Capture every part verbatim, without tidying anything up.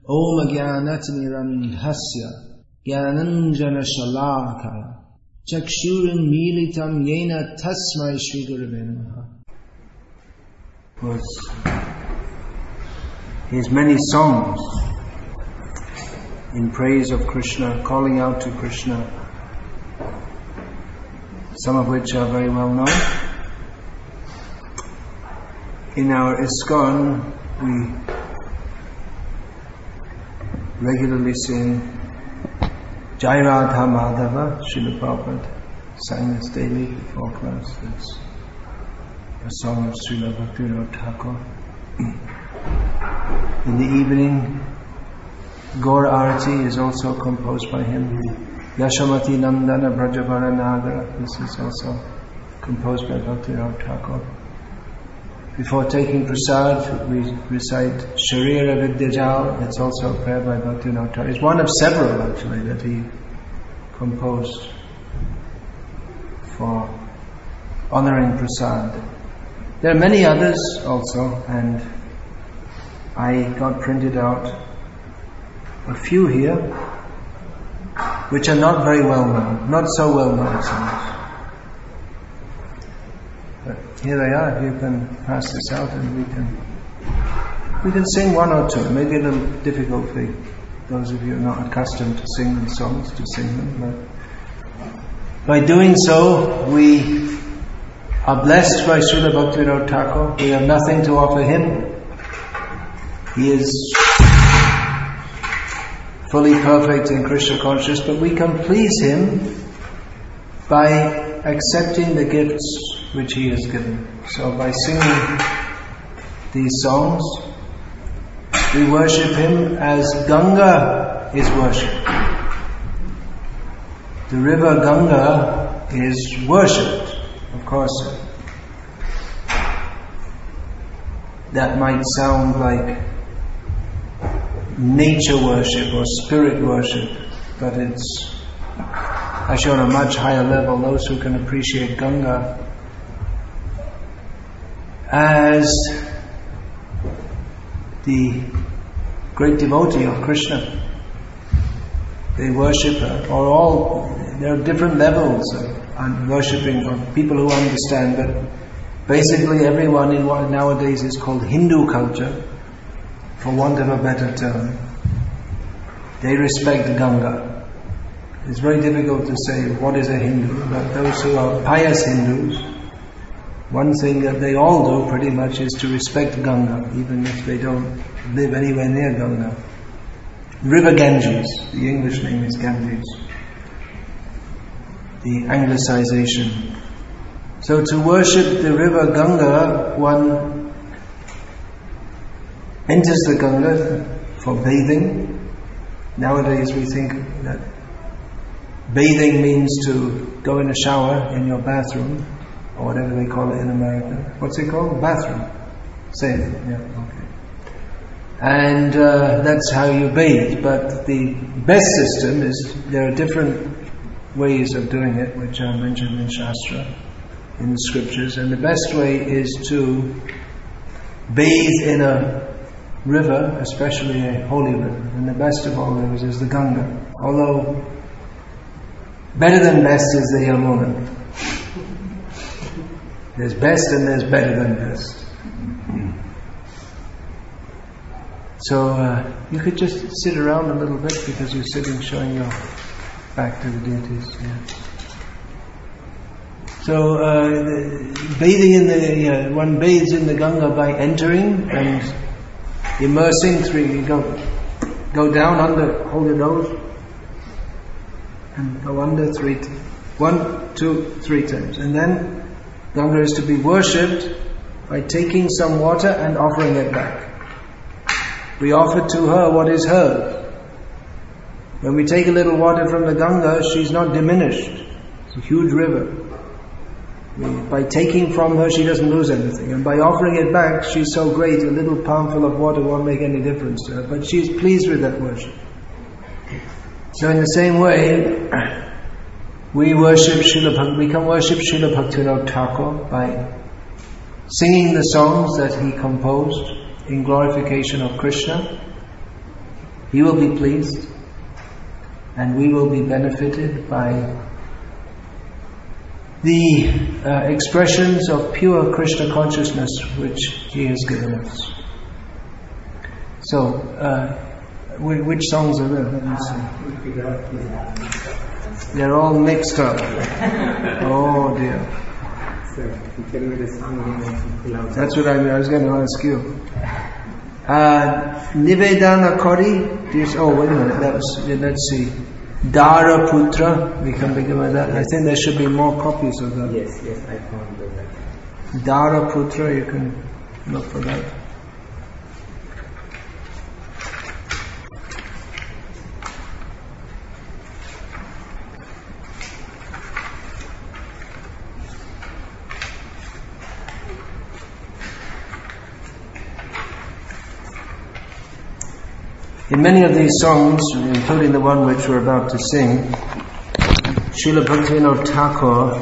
Om Jnanatirandhasya Jnananjana Shalakaya Chakshurin Militam Yena Tasmai Shri Gurave Namaha. Was his many songs in praise of Krishna, calling out to Krishna, some of which are very well known. In our ISKCON, we regularly sing Jai Radha Madhava. Srila Prabhupada sang this daily before class. It's a song of Srila Bhaktivinoda Thakur. In the evening, Gaur Arati is also composed by him. Yashamati Nandana Brajavara Naga, this is also composed by Bhaktivinoda Thakur. Before taking prasad, we recite Sharira Vidyajal. It's also a prayer by Bhaktivinoda Thakur. It's one of several actually that he composed for honoring prasad. There are many others also, and I got printed out a few here, which are not very well known, not so well known songs. But here they are. If you can pass this out, and we can we can sing one or two. Maybe a little difficult for those of you who are not accustomed to singing songs to sing them, but by doing so, we are blessed by Srila Bhaktivinoda Thakur. We have nothing to offer him. He is fully perfect and Krishna conscious, but we can please him by accepting the gifts which he has given. So by singing these songs, we worship him as Ganga is worshipped. The river Ganga is worshipped. Of course, that might sound like nature worship or spirit worship, but it's actually on a much higher level. Those who can appreciate Ganga as the great devotee of Krishna, they worship her, or all, there are different levels of worshipping of people who understand, but basically everyone in what nowadays is called Hindu culture, for want of a better term, they respect Ganga. It's very difficult to say what is a Hindu, but those who are pious Hindus, one thing that they all do pretty much is to respect Ganga, even if they don't live anywhere near Ganga. River Ganges, the English name is Ganges, the anglicization. So to worship the river Ganga, one enters the Ganga for bathing. Nowadays we think that bathing means to go in a shower in your bathroom, or whatever they call it in America. What's it called? Bathroom. Same, yeah, okay. And uh, that's how you bathe. But the best system is, there are different ways of doing it, which are mentioned in Shastra, in the scriptures, and the best way is to bathe in a river, especially a holy river, and the best of all rivers is the Ganga, although better than best is the Yamuna. There's best and there's better than best. So uh, you could just sit around a little bit, because you're sitting showing your back to the deities. Yeah. So uh, bathing in the uh, one bathes in the Ganga by entering and immersing three. You go go down under, hold your nose, and go under three. T- one, two, three times, and then Ganga is to be worshipped by taking some water and offering it back. We offer to her what is hers. When we take a little water from the Ganga, she's not diminished. It's a huge river. We, by taking from her, she doesn't lose anything. And by offering it back, she's so great, a little palmful of water won't make any difference to her. But she's pleased with that worship. So in the same way, we worship Srila, we can worship Srila Bhaktivinoda Thakur by singing the songs that he composed in glorification of Krishna. He will be pleased, and we will be benefited by the uh, expressions of pure Krishna consciousness which He has given us. So, uh, which songs are there? Let me see. They're all mixed up. Oh dear. That's what I, I was going to ask you. Uh, Nivedana Kori. Do you, oh, wait a minute. That was, let's see. Dara Putra. We can begin with that. I think there should be more copies of that. Yes, yes, I found that. Dara Putra. You can look for that. In many of these songs, including the one which we're about to sing, Srila Bhaktivinoda Thakur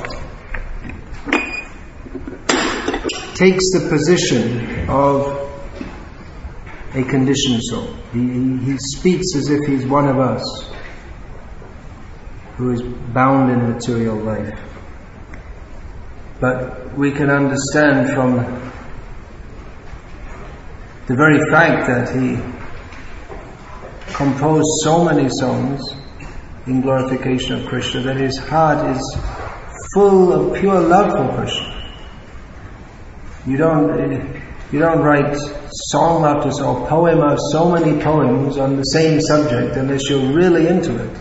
takes the position of a conditioned soul. He, he speaks as if he's one of us, who is bound in material life. But we can understand from the very fact that he composed so many songs in glorification of Krishna that his heart is full of pure love for Krishna. You don't, you don't write song after song, poem after so many poems on the same subject unless you're really into it.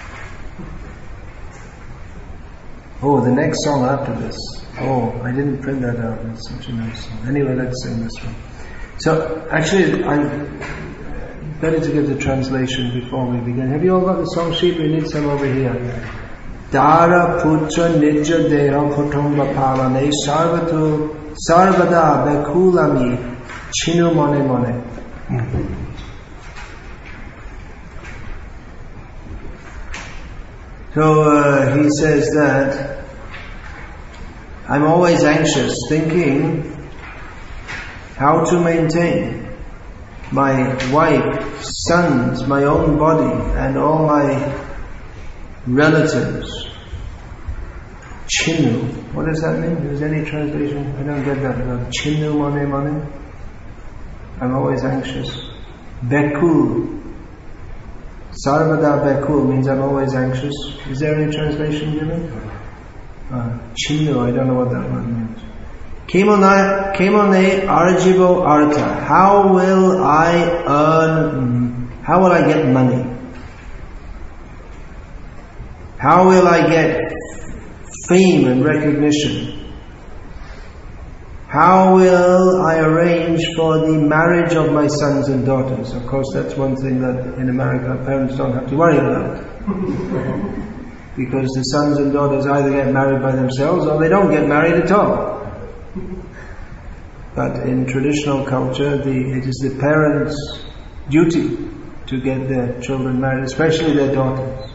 Oh, the next song after this. Oh, I didn't print that out. It's such a nice song. Anyway, let's sing this one. So, actually, I better to give the translation before we begin. Have you all got the song sheet? We need some over here. Dara putra nidja deha kutumba palane sarvatu sarvada bekulami chinu mone mone. So uh, he says that I'm always anxious, thinking how to maintain my wife, sons, my own body, and all my relatives. Chinu. What does that mean? Is there any translation? I don't get that. Chinu mane mane. I'm always anxious. Bekul. Sarvada bekul means I'm always anxious. Is there any translation given? Uh, Chinu, I don't know what that word means. Kemone arjibo artha. How will I earn, how will I get money? How will I get fame and recognition? How will I arrange for the marriage of my sons and daughters? Of course, that's one thing that in America parents don't have to worry about. Because the sons and daughters either get married by themselves or they don't get married at all. But in traditional culture, the, it is the parents' duty to get their children married, especially their daughters.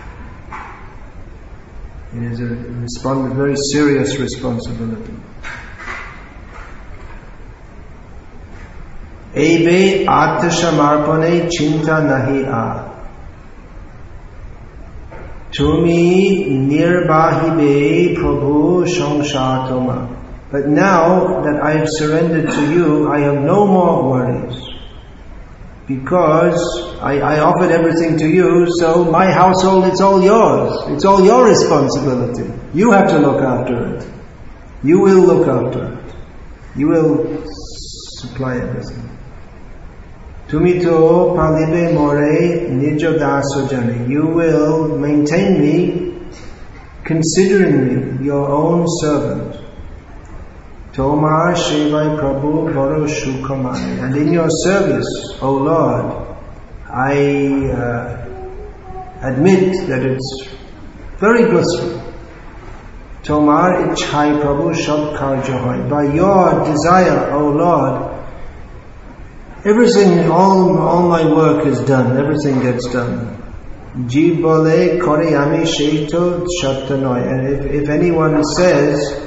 It is a, respons- a very serious responsibility. Ebe atashamarpane chinta nahi a. Tumi nirbahibe prabhu sangshatoma. But now that I have surrendered to you, I have no more worries. Because I, I offered everything to you, so my household, it's all yours. It's all your responsibility. You have to look after it. You will look after it. You will supply everything. Tumito palibe more nijo daso jani. You will maintain me, considering me your own servant. Tomar Shivai Prabhu Varo Shukamani. And in your service, O Lord, I uh, admit that it's very blissful. Tomar Ichhai Prabhu Shab Karjahoy. By your desire, O Lord, everything, all, all my work is done, everything gets done. Jibole Koriyami Sheito Shatanoy. And if, if anyone says,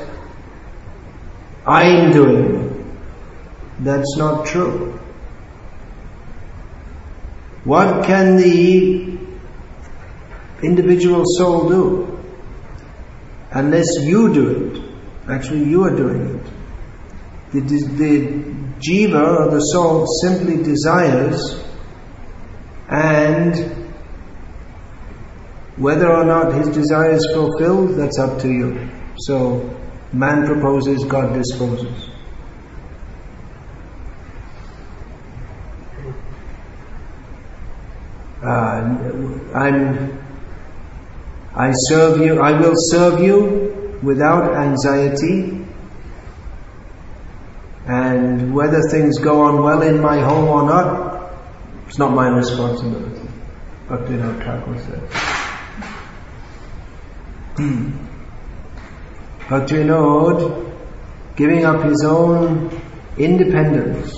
I'm doing it, that's not true. What can the individual soul do? Unless you do it. Actually, you are doing it. The, the jiva, or the soul, simply desires, and whether or not his desire is fulfilled, that's up to you. So, man proposes, God disposes. Uh, I'm, I serve you, I will serve you without anxiety, and whether things go on well in my home or not, it's not my responsibility. Bhaktivinoda Thakur said. Hmm. Bhaktivinoda, giving up his own independence,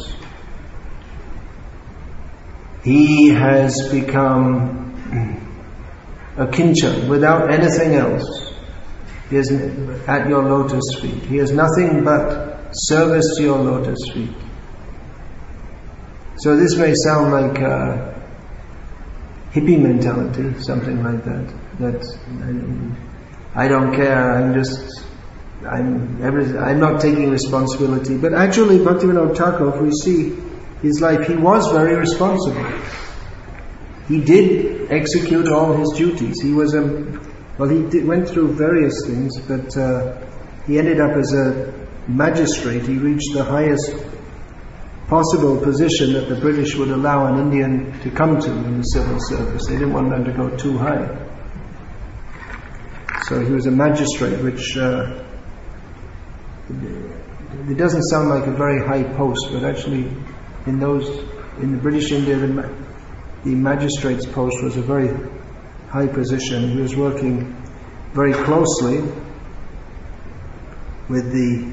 he has become a kincha, without anything else. He is at your lotus feet. He has nothing but service to your lotus feet. So this may sound like a hippie mentality, something like that. That I don't care. I'm just, I'm, every, I'm not taking responsibility. But actually, Bhaktivinoda Thakur, if we see his life, he was very responsible. He did execute all his duties. He was a, well, he did, went through various things, but uh, he ended up as a magistrate. He reached the highest possible position that the British would allow an Indian to come to in the civil service. They didn't want them to go too high. So he was a magistrate, which uh, it doesn't sound like a very high post, but actually in those, in the British India, the, the magistrate's post was a very high position. He was working very closely with the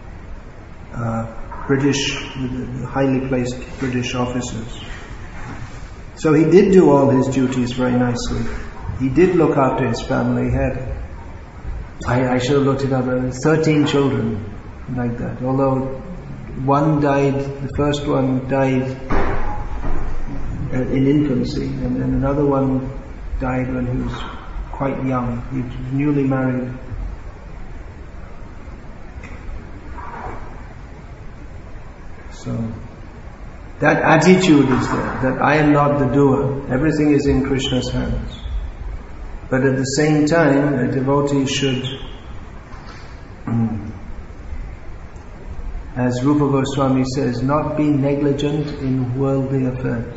uh, British, with the highly placed British officers. So he did do all his duties very nicely. He did look after his family. He had, I, I should have looked it up, thirteen children like that. Although one died, the first one died in infancy, and then another one died when he was quite young. He was newly married. So that attitude is there, that I am not the doer. Everything is in Krishna's hands. But at the same time, a devotee should, mm, as Rupa Goswami says, not be negligent in worldly affairs.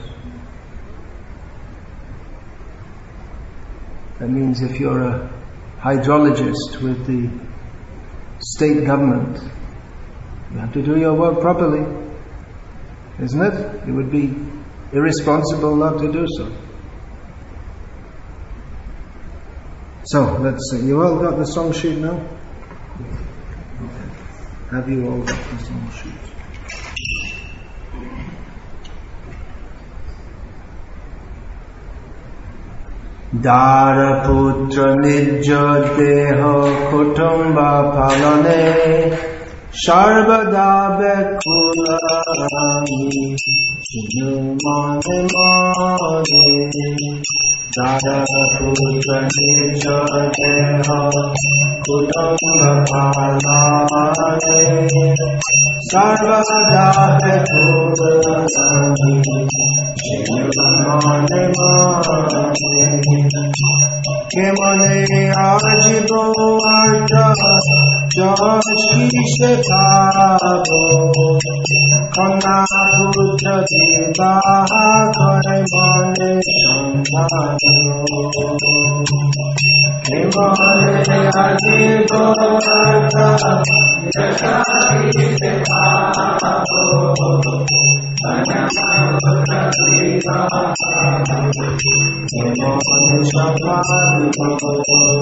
That means if you're a hydrologist with the state government, you have to do your work properly, isn't it? It would be irresponsible not to do so. So, let's see. You all got the song sheet now? Have you all got the song sheet? Daraputra nijya deha kutumba palane Sarvada bekulani Sinumane mane Daraputra nijya deha kutumba palane Sarvada bekulani Sinumane mane Ke mane ajibo arta Josh se thabo Kana putra diva kare mane sambhalo Ke mane ajibo arta Josh se thabo Kana putra diva Ke mane sambhalo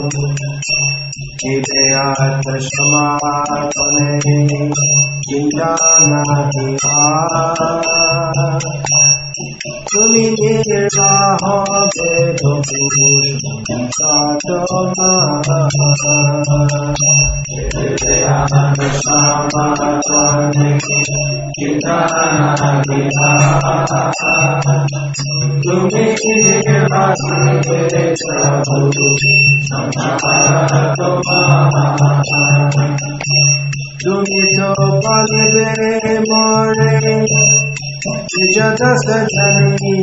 Ideyat samadane chinta nahiya Tumi nirvaha vedo purusham satoma Vedayana samatvarni kitana vidha Tumi nirvaha vedo purusham satoma Tumi to palve more Jata sajani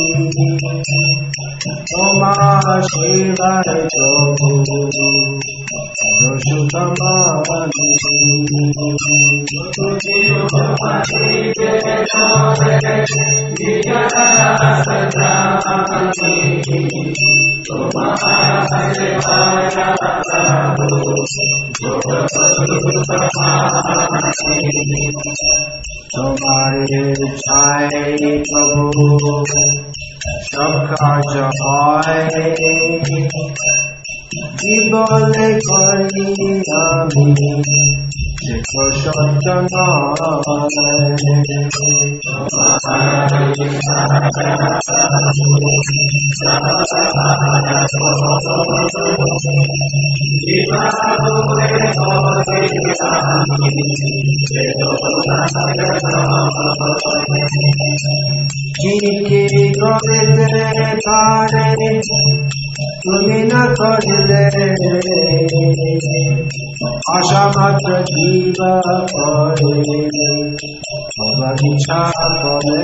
Toma Shiva Jogu Yoshutama Vani Toma Shiva Tomare chai prabhu sab karj hoy jibole kari ami dekho shatana Jiki govite kare tumi na karle Asha matra jiva kare Bhava ichha kare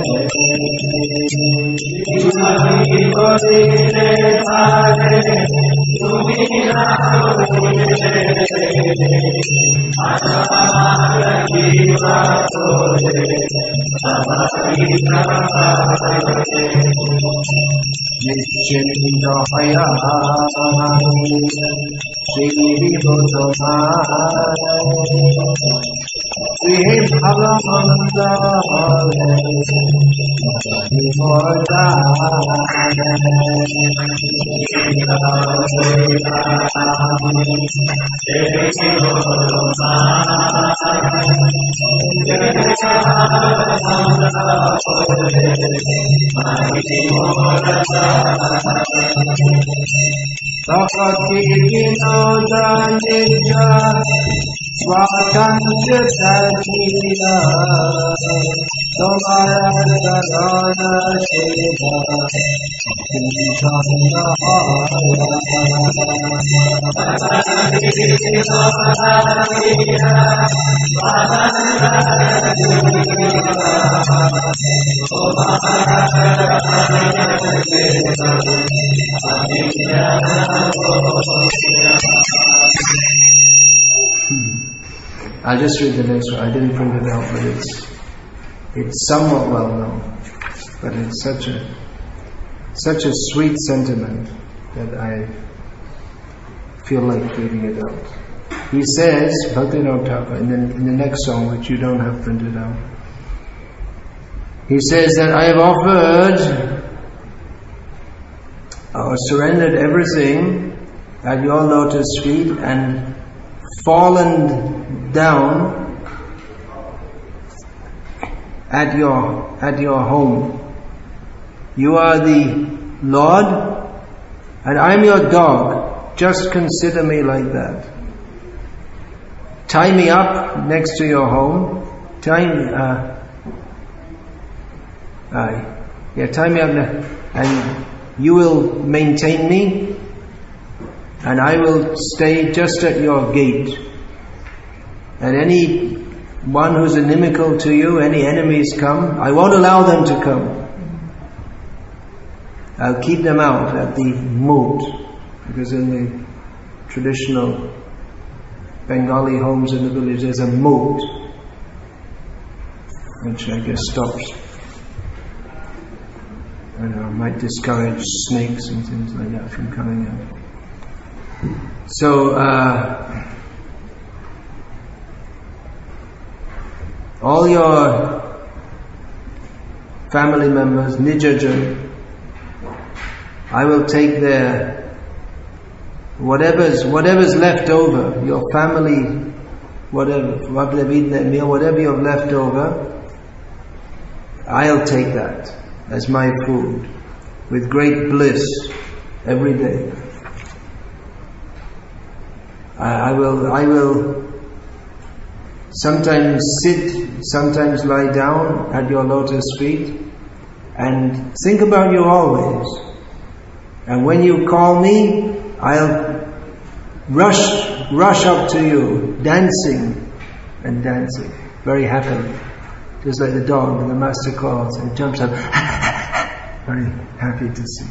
Jiki govite kare tumi na karle Asha matra jiva kare Nishchinda haya Shri Vibhutama Shri Bhagamanda Vimoda Sakati vinoda nidya Swatantra sajila Tomara sarana shiva Kinchana I'll just read the next one. I didn't print it out, but it's it's somewhat well known. But it's such a such a sweet sentiment that I feel like reading it out. He says, Bhaktivinoda Thakur, in the, in the next song, which you don't have printed out, he says that I have offered or surrendered everything at your lotus feet and fallen down at your at your home. You are the Lord and I'm your dog. Just consider me like that. Tie me up next to your home. Tie me, uh, uh, yeah, tie me up there, and you will maintain me, and I will stay just at your gate. And any one who's inimical to you, any enemies come, I won't allow them to come. I'll keep them out at the moat, because in the traditional Bengali homes in the village there's a moat, which I guess stops, I don't know, might discourage snakes and things like that from coming out. So, uh, all your family members, Nijajan, I will take their whatever's whatever's left over, your family, whatever, whatever you've left over, I'll take that. as my food, with great bliss every day. I, I will, I will sometimes sit, sometimes lie down at your lotus feet and think about you always. And when you call me, I'll rush, rush up to you, dancing and dancing, very happily. Just like the dog when the master calls and jumps up, very happy to see.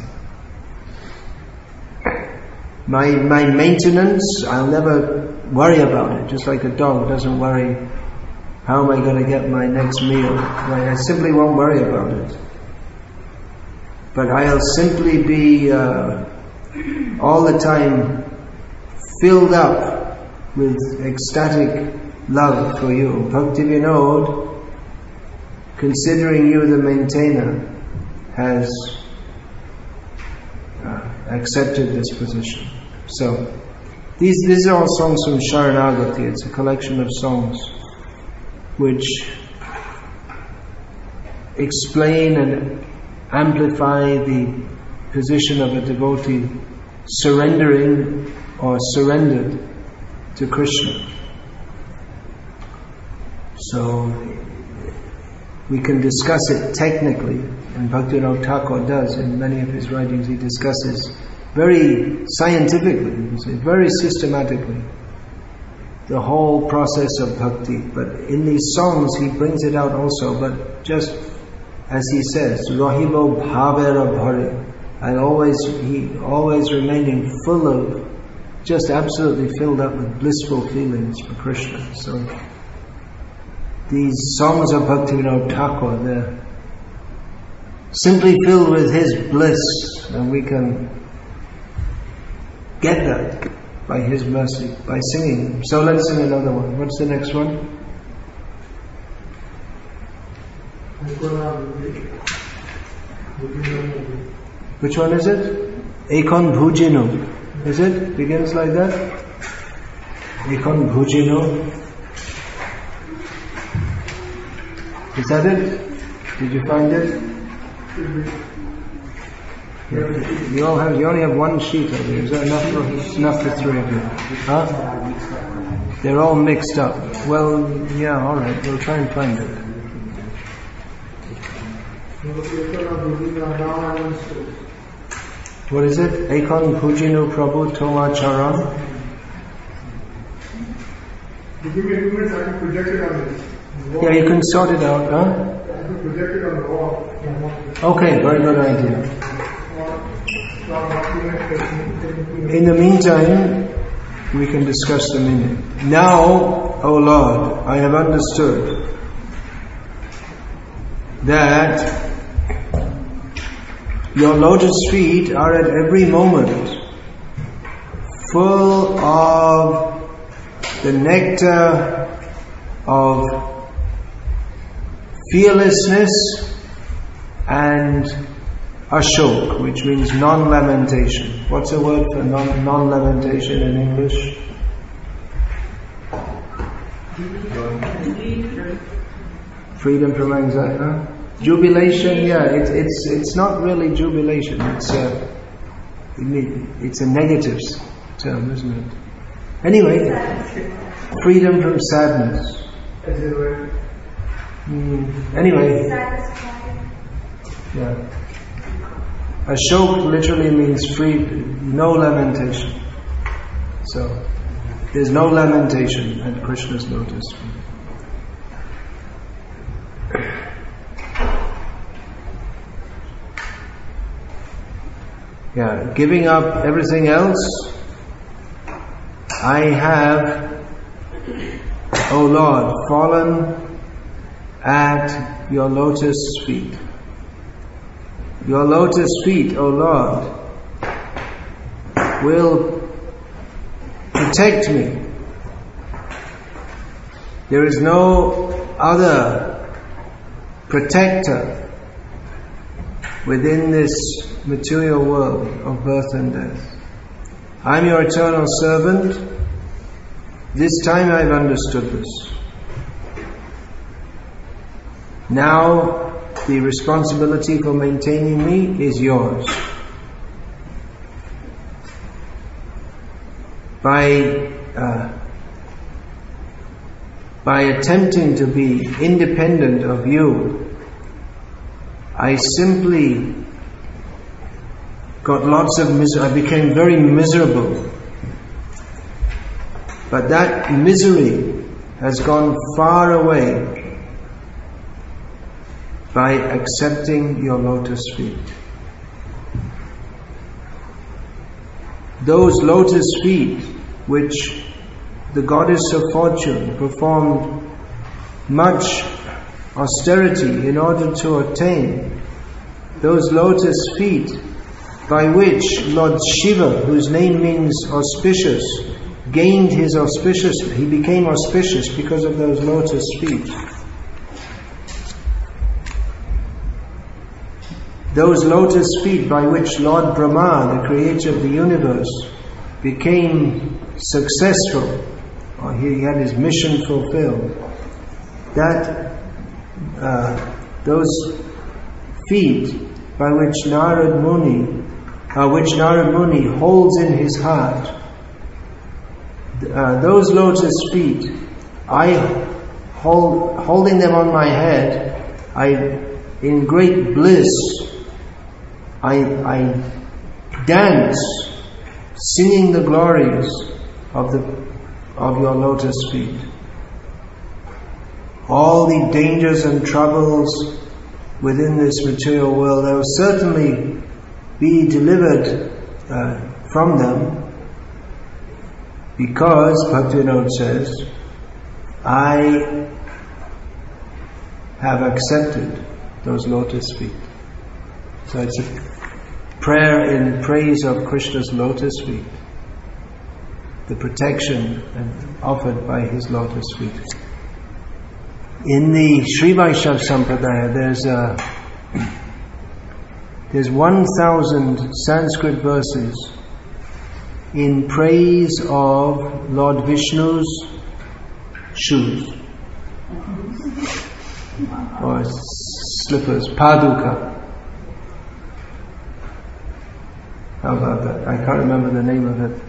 My, my maintenance, I'll never worry about it, just like a dog doesn't worry, how am I going to get my next meal? Right? I simply won't worry about it. But I'll simply be uh, all the time filled up with ecstatic love for you. Bhakti Vinod, considering you the maintainer, has uh, accepted this position. So, these these are all songs from Sharanagati. It's a collection of songs which explain and amplify the position of a devotee surrendering or surrendered to Krishna. So we can discuss it technically, and Bhaktivinoda Thakur does in many of his writings. He discusses very scientifically, very systematically, the whole process of bhakti. But in these songs he brings it out also, but just as he says, Rahibo bhavera bhare, I always, he always remaining full of, just absolutely filled up with blissful feelings for Krishna. So these songs of Bhaktivinoda Thakur, they're simply filled with his bliss, and we can get that by his mercy, by singing them. So let's sing another one. What's the next one? Which one is it? Ekon Bhujino. Is it? Begins like that? Ekon Bhujino. Is that it? Did you find it? Yeah. You all have. You only have one sheet over here. Is that enough for enough for three of you? Huh? They're all mixed up. Well, yeah. All right. We'll try and find it. What is it? Ekon Pujinu Prabhu Toma Charan. Give me two minutes, I can project it on this. Yeah, you can sort it out, huh? I can project it on the wall. Okay, very good idea. In the meantime, we can discuss the meaning. Now, O Lord, I have understood that your lotus feet are at every moment full of the nectar of fearlessness and ashok, which means non-lamentation. What's a word for non- non-lamentation in English? Freedom from anxiety. Huh? Jubilation, yeah, it's it's it's not really jubilation. It's a it's a negative term, isn't it? Anyway, freedom from sadness. Mm, anyway, yeah. Ashok literally means free, no lamentation. So there's no lamentation at Krishna's lotus feet. Yeah, giving up everything else, I have, O Lord, fallen at your lotus feet. Your lotus feet, O Lord, will protect me. There is no other protector within this material world of birth and death. I'm your eternal servant. This time I've understood this. Now the responsibility for maintaining me is yours. By uh, by attempting to be independent of you, I simply got lots of misery. I became very miserable. But that misery has gone far away by accepting your lotus feet. Those lotus feet which the goddess of fortune performed much austerity in order to attain, those lotus feet by which Lord Shiva, whose name means auspicious, gained his auspicious, he became auspicious because of those lotus feet. Those lotus feet by which Lord Brahma, the creator of the universe, became successful, or he had his mission fulfilled. That uh, those feet by which Narad Muni, uh, which Narad Muni holds in his heart, uh, those lotus feet, I hold, holding them on my head, I, in great bliss, I, I dance, singing the glories of the of your lotus feet. All the dangers and troubles within this material world, I will certainly be delivered uh, from them, because Bhaktivinoda says, I have accepted those lotus feet. So it's a prayer in praise of Krishna's lotus feet, the protection offered by his lotus feet. In the Sri Vaishnava Sampradaya, there's a there's one thousand Sanskrit verses in praise of Lord Vishnu's shoes or slippers, paduka. How about that? I can't remember the name of it.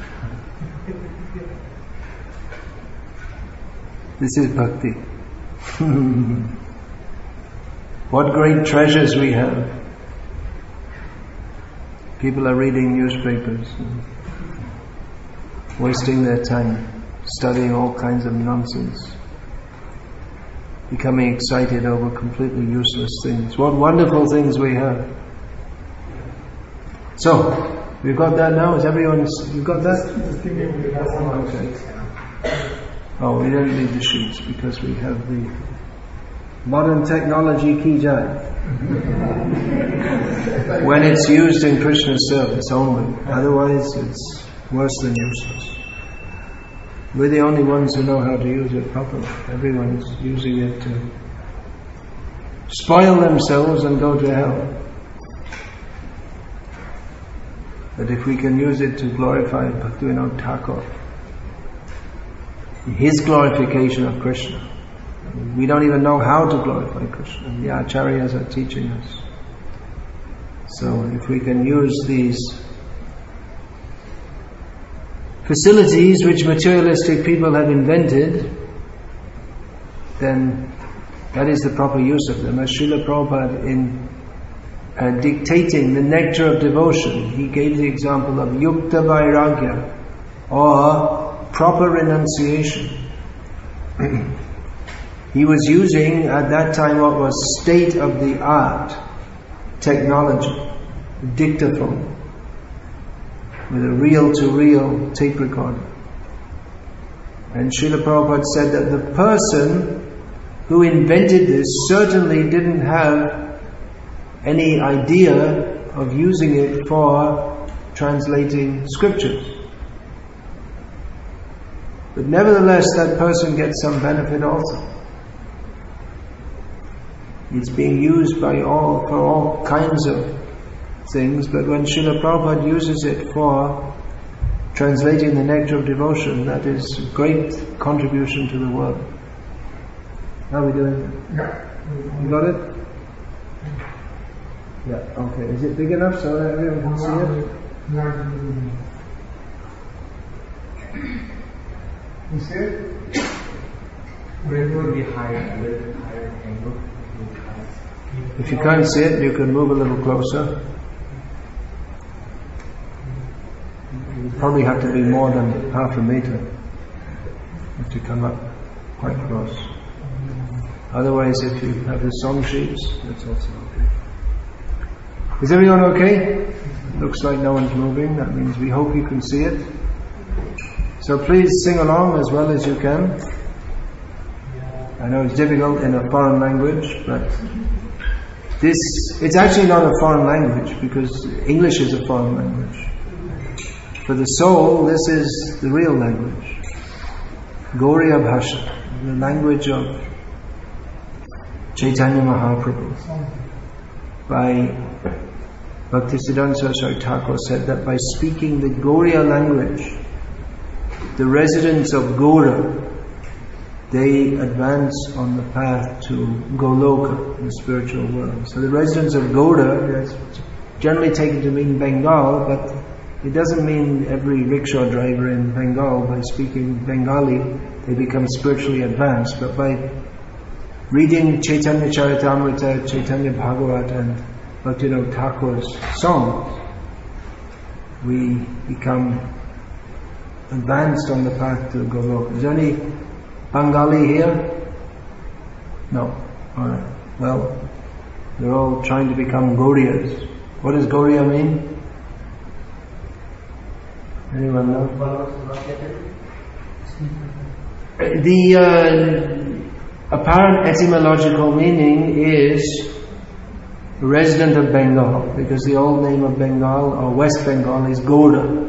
This is bhakti. What great treasures we have. People are reading newspapers, wasting their time, studying all kinds of nonsense, becoming excited over completely useless things. What wonderful things we have. So, we've got that now? Is everyone, you've got that? Okay. Oh, we don't need the sheets because we have the modern technology ki jai. When it's used in Krishna's service only. Otherwise it's worse than useless. We're the only ones who know how to use it properly. Everyone's using it to spoil themselves and go to hell. But if we can use it to glorify Bhaktivinoda Thakur, his glorification of Krishna. We don't even know how to glorify Krishna. The acharyas are teaching us. So if we can use these facilities which materialistic people have invented, then that is the proper use of them. As Srila Prabhupada, in uh, dictating the nectar of devotion, he gave the example of yukta vairagya, or proper renunciation. He was using at that time what was state-of-the-art technology, dictaphone, with a reel-to-reel tape recorder. And Srila Prabhupada said that the person who invented this certainly didn't have any idea of using it for translating scriptures. But nevertheless, that person gets some benefit also. It's being used by all, for all kinds of things, but when Srila Prabhupada uses it for translating the nectar of devotion, that is a great contribution to the world. How are we doing? Yeah. You got it? Yeah, okay. Is it big enough so that everyone can see it? You see it? It will be higher, a little higher angle. If you can't see it, you can move a little closer. You probably have to be more than half a meter. You have to come up quite close. Otherwise, if you have the song sheets, that's also okay. Is everyone okay? Looks like no one's moving. That means we hope you can see it. So please sing along as well as you can. I know it's difficult in a foreign language, but this, it's actually not a foreign language because English is a foreign language. For the soul, this is the real language. Gauriya Bhasha, the language of Chaitanya Mahaprabhu. By Bhaktisiddhanta Saraswati Thakur said that by speaking the Gauriya language, the residents of Gaura, they advance on the path to Goloka, the spiritual world. So the residents of Gaura is generally taken to mean Bengal, but it doesn't mean every rickshaw driver in Bengal, by speaking Bengali, they become spiritually advanced. But by reading Chaitanya Charitamrita, Chaitanya Bhagavat and Bhaktivinoda Thakur's songs, we become advanced on the path to Goloka. Is there any Bengali here? No. Alright. Well, they're all trying to become Gauriyas. What does Gauriya mean? Anyone know? The uh, apparent etymological meaning is resident of Bengal, because the old name of Bengal or West Bengal is Gaura.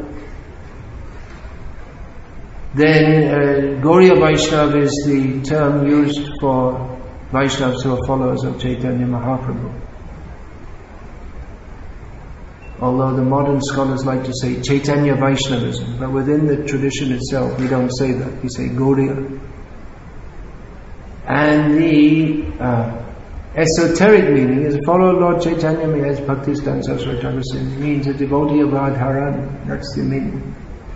Then uh, Gauriya Vaishnava is the term used for Vaishnavas who are followers of Chaitanya Mahaprabhu. Although the modern scholars like to say Chaitanya Vaishnavism, but within the tradition itself we don't say that, we say Gauriya. And the uh, esoteric meaning is follow Lord Chaitanya as Bhaktisiddhanta Saraswati Thakur says, means a devotee of Radharani. That's the meaning.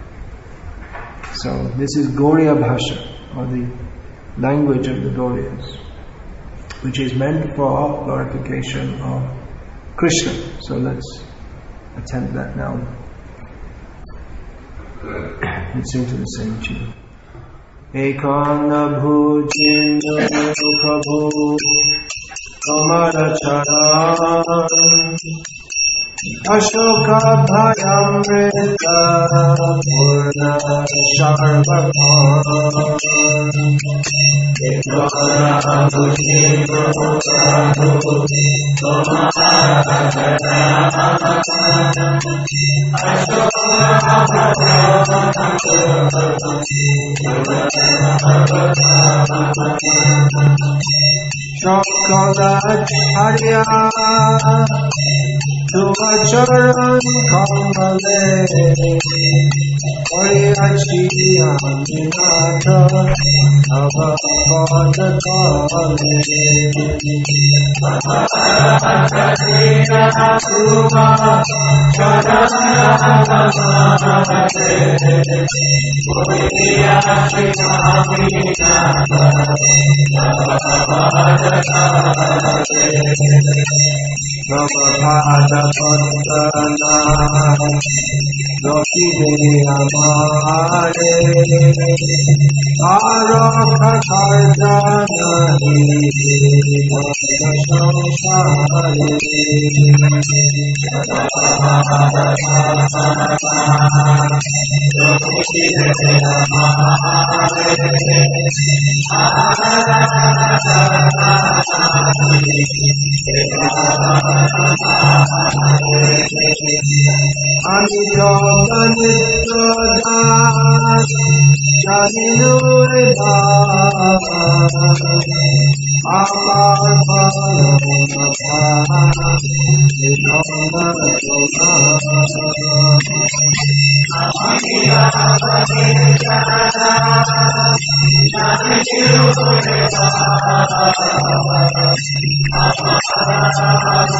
So this is Gauriya Bhasha, or the language of the Gauriyas, which is meant for glorification of Krishna. So let's attempt that now. Let's sing to the same tune. Ekana bhujindu prabhu kamara charan Ashoka bhayamrita purna sharvapan Ekana bhujindu prabhu kamara charan Shokalacharya Tuvacharan Kamale Pariyachiyam Vinata Avapada Kale Namapada Padana Roki Amare Aroka Kardana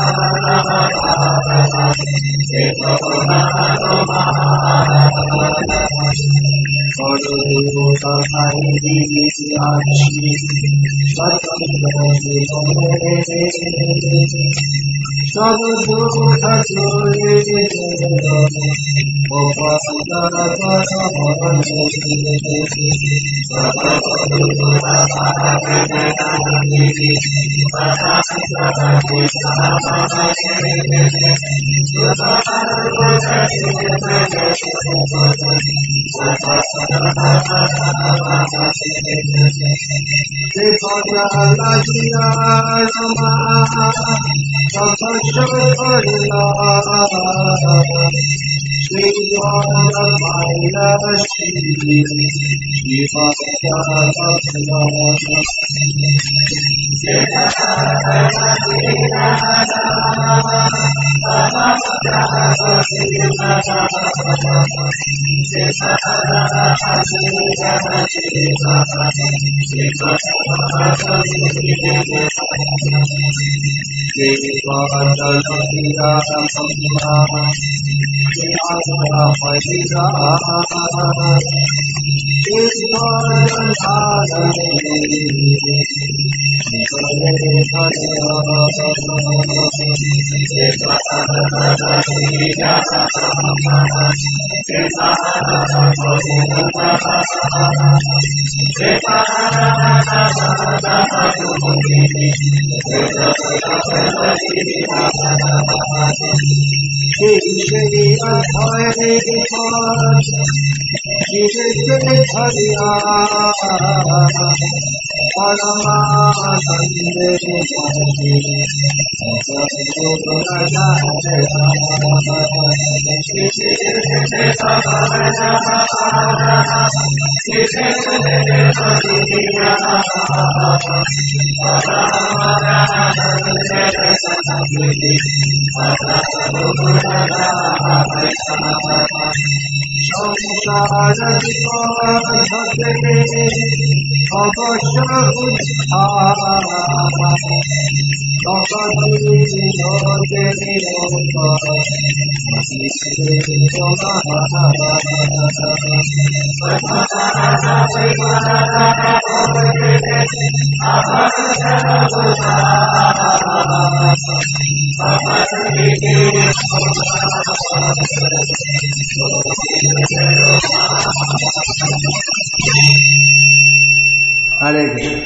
Hare Krishna.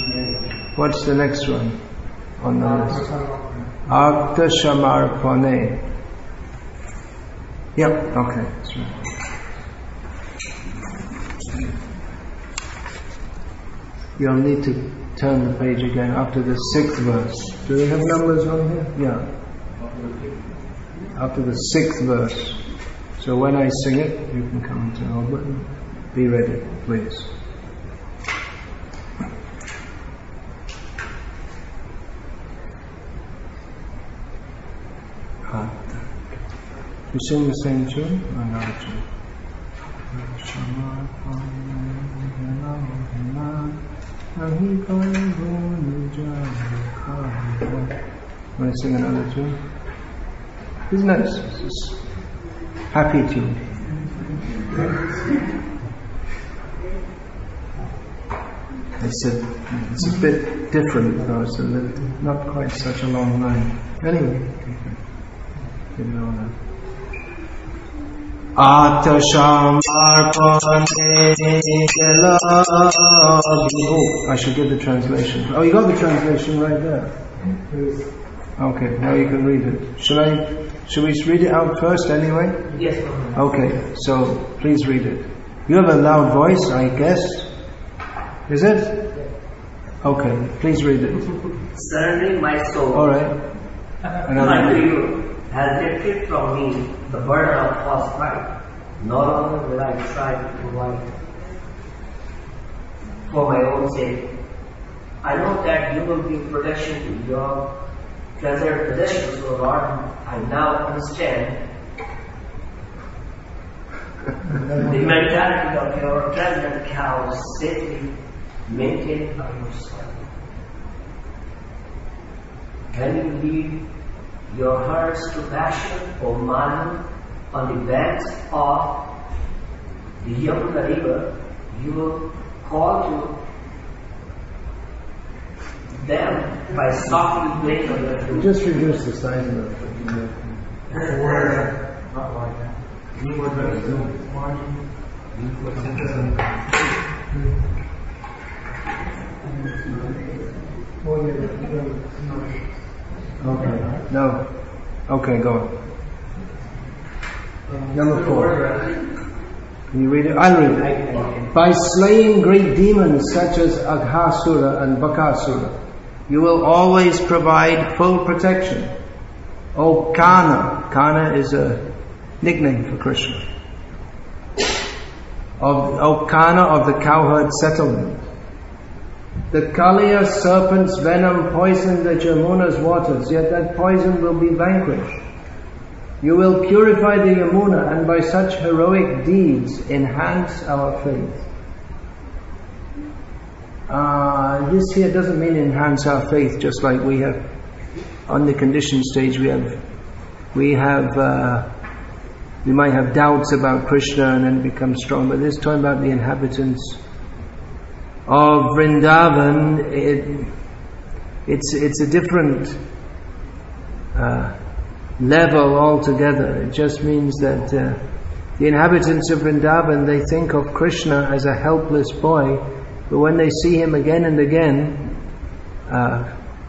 What's the next one on the list? Akta Shamarpane. Yep, okay, that's right. You'll need to turn the page again after the sixth verse. Do we have numbers on here? Yeah. After the sixth verse. So when I sing it, you can come to our button. Be ready, please. You sing the same tune or another tune? Want to sing another tune? Isn't that it's happy tune? It's a, it's a bit different though, it's a little, not quite such a long line. Anyway, you know that. Atashamarpane Oh, I should give the translation. Oh, you got the translation right there. Okay, now you can read it. Should I? Should we read it out first anyway? Yes. Okay, so please read it. You have a loud voice, I guess. Is it? Okay, please read it. Surrendering my soul. All right. Unto you has lifted from me the burden of false pride. No longer will I try to provide for my own sake. I know that you will give protection to your treasured possessions, O Lord. I now understand the mentality of your transient cows safely maintained by your son. When you lead your herds to pasture, O Manu, on the banks of the Yamuna river. You will call to them by softly playing on your flute. Just reduce the size of the Where? Not like that. You were better than Okay. No. Okay, go on. Number four. Can you read it? I'll read it. By slaying great demons such as Aghasura and Bakasura, you will always provide full protection. O Kana. Kana is a nickname for Krishna. Of, O Kana of the cowherd settlement. The Kaliya serpent's venom poisoned the Yamuna's waters, yet that poison will be vanquished. You will purify the Yamuna, and by such heroic deeds enhance our faith. Uh, this here doesn't mean enhance our faith, just like we have on the conditioned stage. We have, we have, uh, we might have doubts about Krishna and then become strong. But this is talking about the inhabitants of Vrindavan. It, it's it's a different Uh, level altogether. It just means that uh, the inhabitants of Vrindavan, they think of Krishna as a helpless boy, but when they see him again and again uh,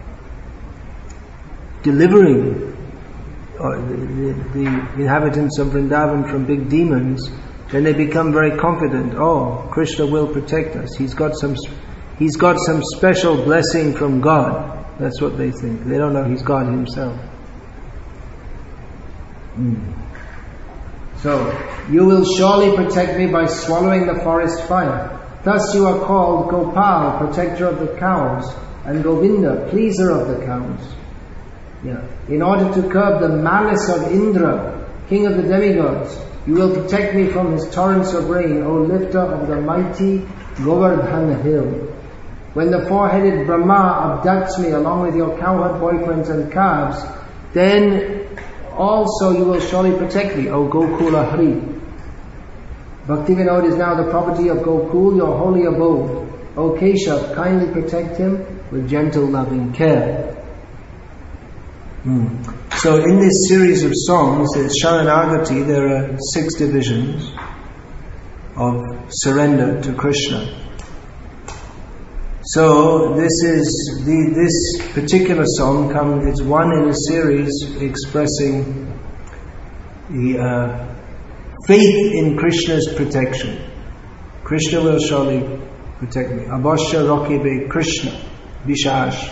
delivering uh, the, the, the inhabitants of Vrindavan from big demons, then they become very confident. Oh, Krishna will protect us. He's got some he's got some special blessing from God. That's what they think. They don't know he's God himself. Mm. So, you will surely protect me by swallowing the forest fire. Thus you are called Gopal, protector of the cows, and Govinda, pleaser of the cows. Yeah. In order to curb the malice of Indra, king of the demigods, you will protect me from his torrents of rain, O lifter of the mighty Govardhana hill. When the four-headed Brahma abducts me along with your cowherd boyfriends and calves, then also you will surely protect me, O Gokula Hari. Bhakti Vinod is now the property of Gokul, your holy abode. O Keshav, kindly protect him with gentle loving care. Hmm. So in this series of songs, it's Sharanagati, there are six divisions of surrender to Krishna. So this is the this particular song. Come, it's one in a series expressing the uh, faith in Krishna's protection. Krishna will surely protect me. Abhashya Rakibe Krishna Vishash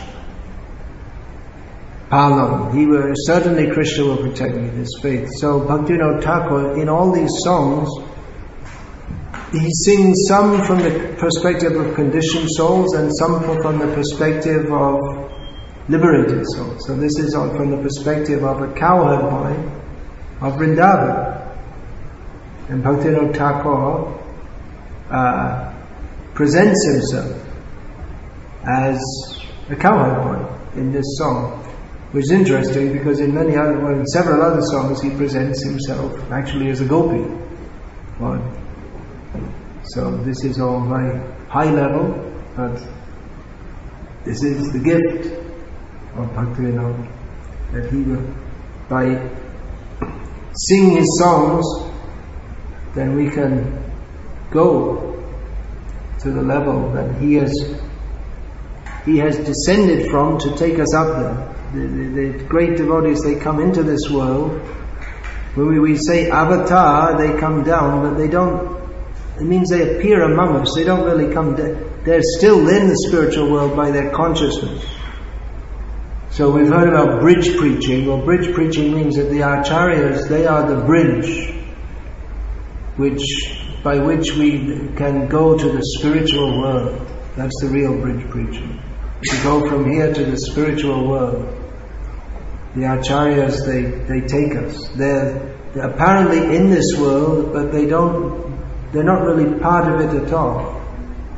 Palam. He will certainly Krishna will protect me. This faith. So Bhaktivinoda Thakur, in all these songs, he sings some from the perspective of conditioned souls and some from the perspective of liberated souls. So this is from the perspective of a cowherd boy of Vrindavan. And Bhaktivinoda Thakur uh, presents himself as a cowherd boy in this song, which is interesting because in many other, well, in several other songs he presents himself actually as a gopi. Well, so this is all very high level, but this is the gift of Bhaktivinoda, that he will, by singing his songs, then we can go to the level that he has he has descended from to take us up there. The, the, the great devotees, they come into this world. When we, we say avatar, they come down, but they don't. It means they appear among us. They don't really come down. They're still in the spiritual world by their consciousness. So we've heard about bridge preaching. Well, bridge preaching means that the acharyas, they are the bridge which by which we can go to the spiritual world. That's the real bridge preaching. To go from here to the spiritual world. The acharyas, they, they take us. They're, they're apparently in this world, but they don't, they're not really part of it at all.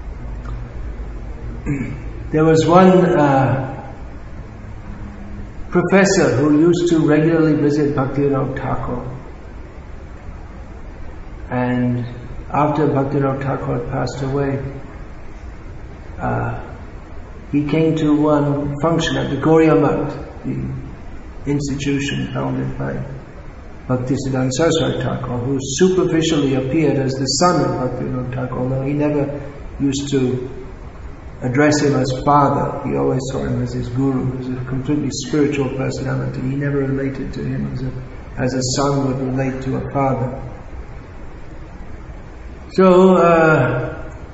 There was one uh, professor who used to regularly visit Bhaktivinoda Thakur. And after Bhaktivinoda Thakur had passed away, uh, he came to one function at the Gauriya Math, the institution founded by Bhaktisiddhanta Saraswati Thakur, who superficially appeared as the son of Bhaktivinoda Thakur, although he never used to address him as father. He always saw him as his guru, as a completely spiritual personality. He never related to him as a, as a son would relate to a father. So, uh,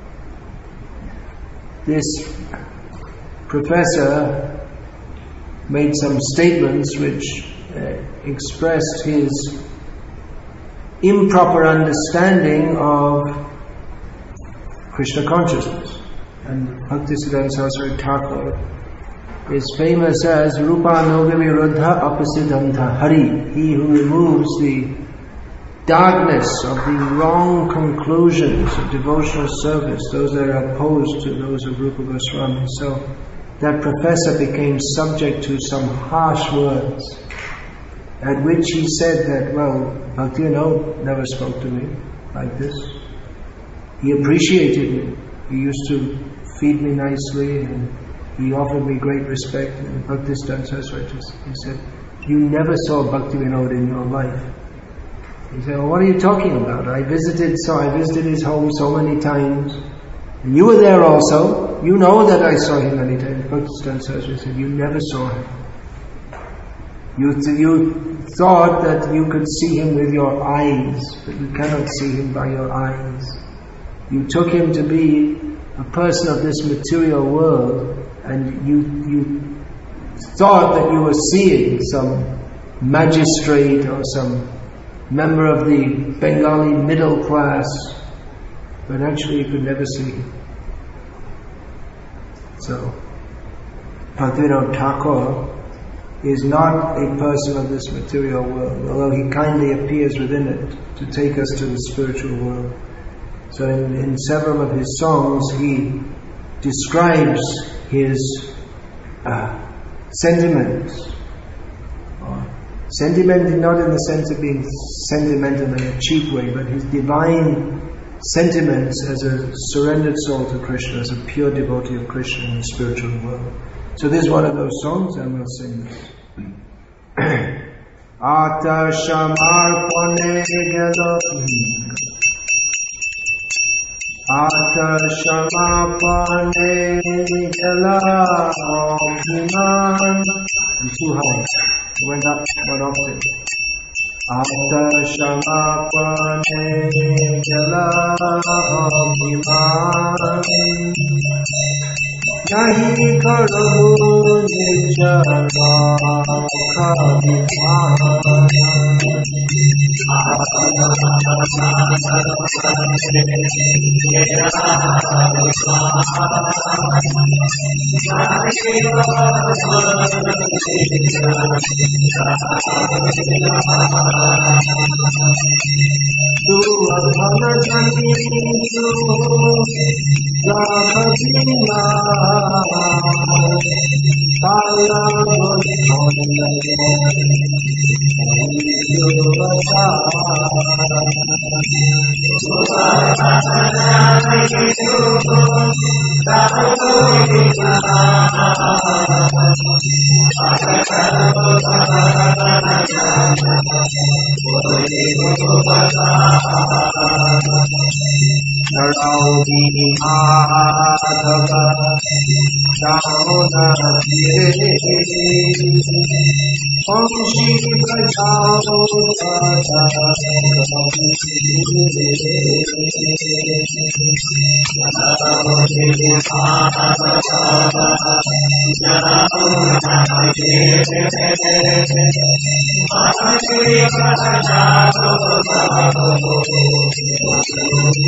this professor made some statements which uh, expressed his improper understanding of Krishna consciousness. And Bhaktisiddhanta Saraswati Thakur is famous as Rupa Noga Viruddha Apasiddhanta Hari, he who removes the darkness of the wrong conclusions of devotional service, those that are opposed to those of Rupa Goswami. So that professor became subject to some harsh words, at which he said that, well, Bhaktivinoda never spoke to me like this. He appreciated me. He used to feed me nicely and he offered me great respect. And Bhaktisiddhanta Saraswati, he said, you never saw Bhaktivinoda in your life. He said, well, what are you talking about? I visited, so I visited his home so many times. And you were there also. You know that I saw him many times. Bhaktisiddhanta Saraswati said, you never saw him. You, th- you thought that you could see him with your eyes, but you cannot see him by your eyes. You took him to be a person of this material world, and you, you thought that you were seeing some magistrate or some member of the Bengali middle class, but actually you could never see him. So, Bhaktivinoda Thakur is not a person of this material world, although he kindly appears within it to take us to the spiritual world. So in, in several of his songs he describes his uh, sentiments. Or sentiment not in the sense of being sentimental in a cheap way, but his divine sentiments as a surrendered soul to Krishna, as a pure devotee of Krishna in the spiritual world. So this is one of those songs, and we'll sing this. Ata shamarpane gelo Ata shamarpane gelo Bhiman. And too high. It went up one octave. Ata shamarpane gelo Bhiman. Nahi karo nijara Tu adhana jani tu Jagajina Kala Goli Naraudi Madhava Jamuna Dile Om Shri Bhajao Jaya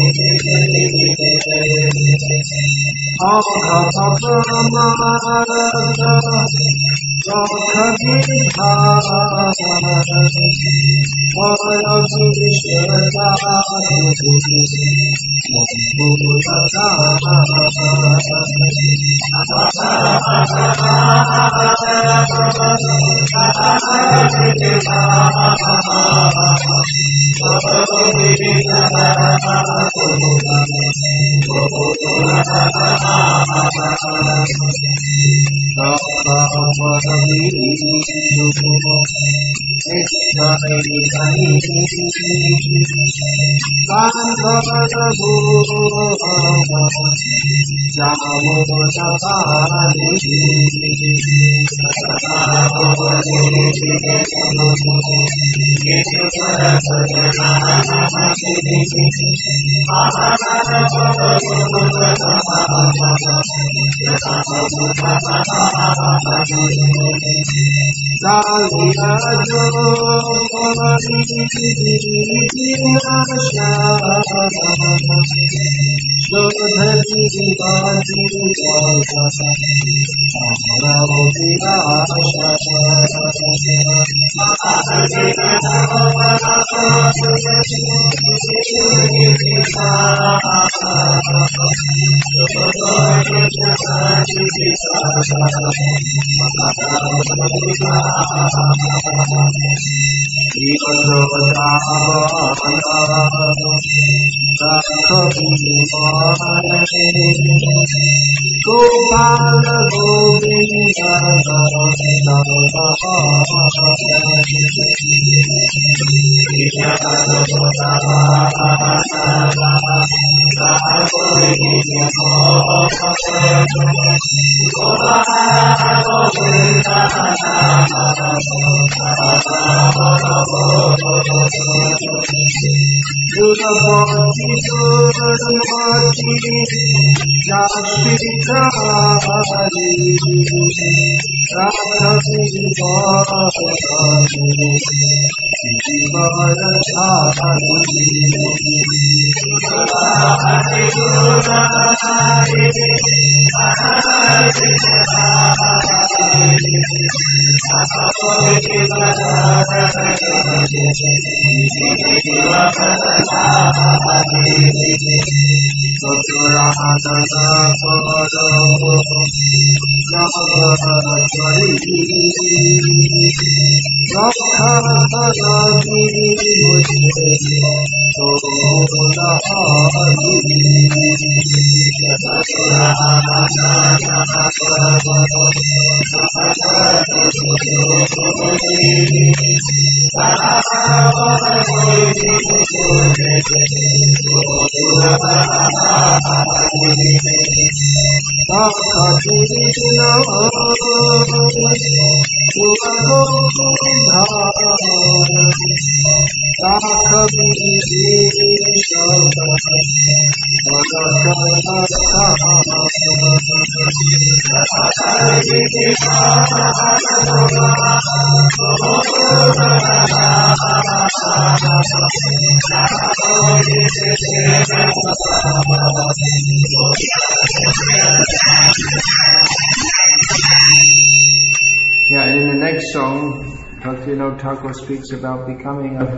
Yeah, and in the next song, Bhaktivinoda Thakur speaks about becoming a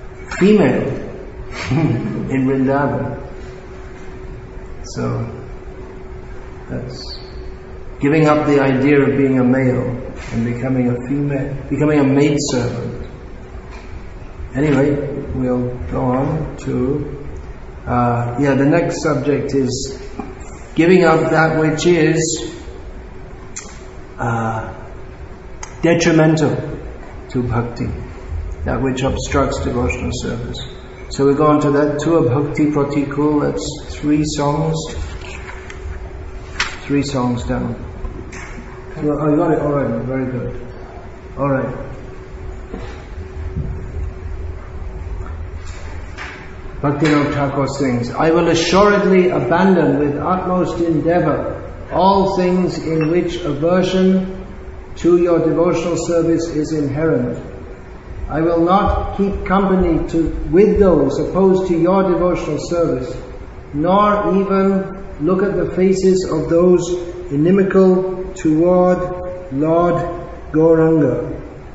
female in Vrindavan. So that's giving up the idea of being a male and becoming a female, becoming a maidservant. Anyway, we'll go on to uh, yeah. The next subject is giving up that which is uh, detrimental to bhakti, that which obstructs devotional service. So we go on to that. Tua Bhakti Pratikul, that's three songs. Three songs down. Well, oh, you got it already, very good. Alright. Bhaktivinoda Thakur sings, I will assuredly abandon with utmost endeavor all things in which aversion to your devotional service is inherent. I will not keep company to, with those opposed to your devotional service, nor even look at the faces of those inimical toward Lord Gauranga.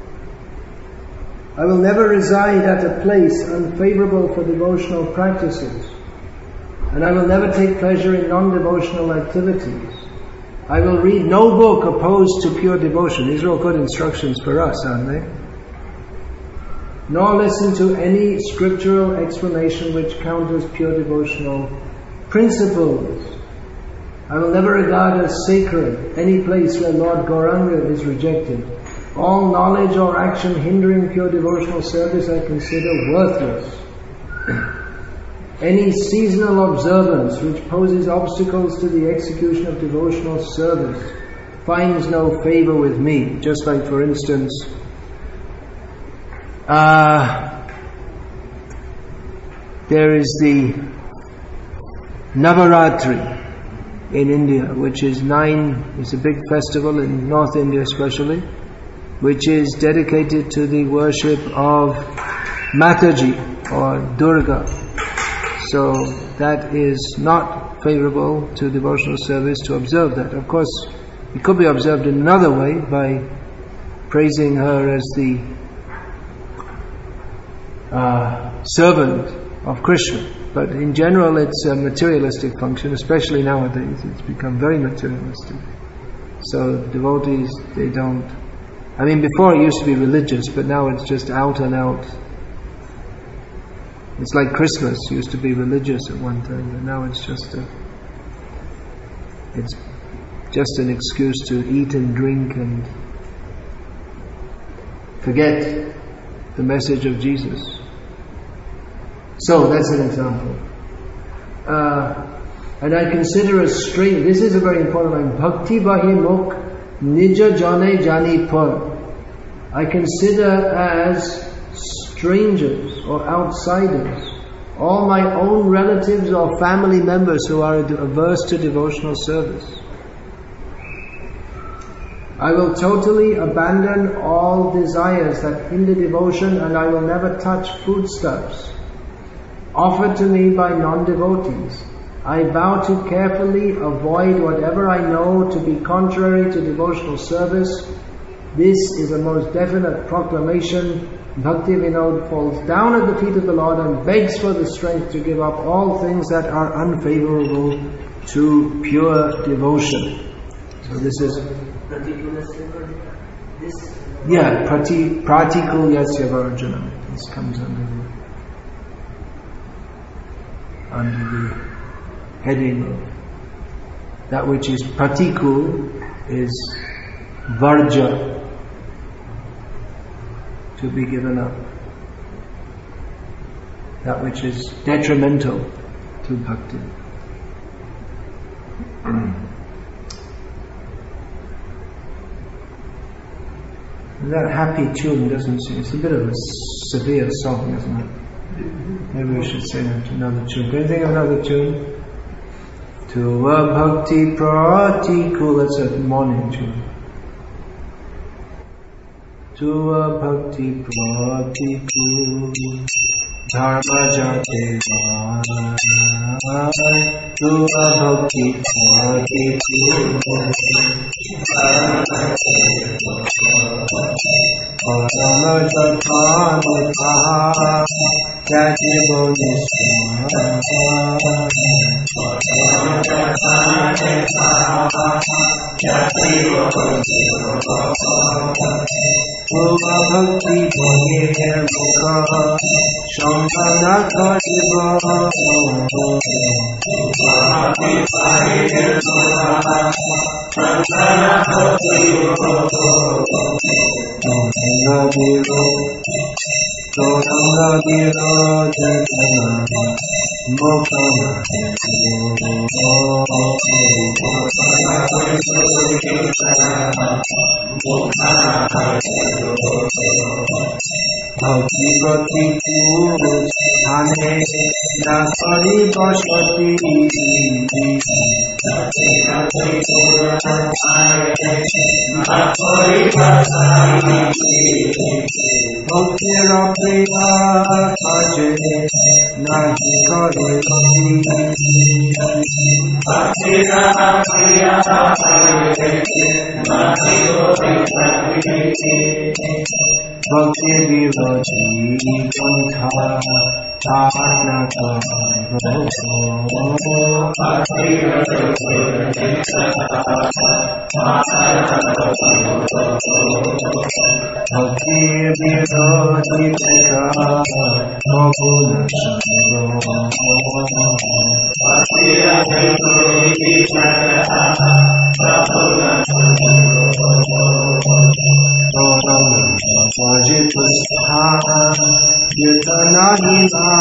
I will never reside at a place unfavorable for devotional practices, and I will never take pleasure in non-devotional activities. I will read no book opposed to pure devotion. These are all good instructions for us, aren't they? Nor listen to any scriptural explanation which counters pure devotional principles. I will never regard as sacred any place where Lord Gauranga is rejected. All knowledge or action hindering pure devotional service I consider worthless. Any seasonal observance which poses obstacles to the execution of devotional service finds no favor with me. Just like, for instance, uh, there is the Navaratri in India, which is nine, it's a big festival in North India especially, which is dedicated to the worship of Mataji or Durga. So that is not favorable to devotional service to observe that. Of course, it could be observed in another way by praising her as the uh, servant of Krishna. But in general, it's a materialistic function, especially nowadays. It's become very materialistic. So devotees, they don't... I mean, before it used to be religious, but now it's just out and out. It's like Christmas used to be religious at one time, but now it's just a, it's just an excuse to eat and drink and forget the message of Jesus. So that's an example. Uh, and I consider a strange, this is a very important line, Bhakti Bahi Mukh Nija Jane Jani Par. I consider as strangers or outsiders all my own relatives or family members who are averse to devotional service. I will totally abandon all desires that hinder devotion, and I will never touch foodstuffs offered to me by non-devotees. I vow to carefully avoid whatever I know to be contrary to devotional service. This is a most definite proclamation. Bhakti Vinod falls down at the feet of the Lord and begs for the strength to give up all things that are unfavorable to pure devotion. So this is... Yeah, prati, pratikul yasya varjanam. This comes under the, under the heading of that which is pratikul is varja, to be given up. That which is detrimental to bhakti. That happy tune doesn't seem, it's a bit of a severe song, isn't it? Maybe we should sing another tune. Can you think of another tune? Tuva bhakti pratikul, that's a morning tune. Tuva bhakti pratikul dharma jate vai. Tuva bhakti pratikul dharma jate vai. Jati bodhisva Tuva bhakti bhakti mukha shankana kariva. Tuva bhakti mukha shankana kariva. Todanga diro Todanga diro jatana mukha Bhakti bhakti tu ane nasari bashati. Bhakti bhakti tu ane nasari bashati. Bhakti rapriya kaje nahi kare Bhakti Vivoti Kantha Tana Bhakti Vivoti Kantha Bhaguna Vajipustha Yutanahi